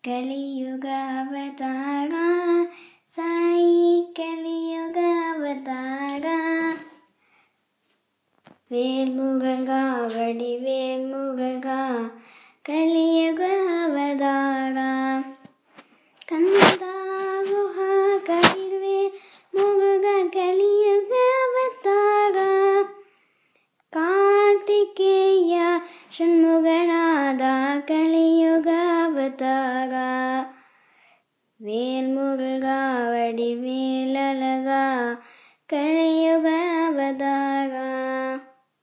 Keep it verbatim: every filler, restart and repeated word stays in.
கலியுக அவதாரா சாயி கலியுக அவதாரா வேல்முருகா வடிவேல் முருகா கலியுக அவதாரா கந்தா குஹா கதிர்வேல் முருகா கலியுக அவதாரா கார்த்திகேயா ஷண்முகநாதா கலியுக அவதாரா வேல்முருகா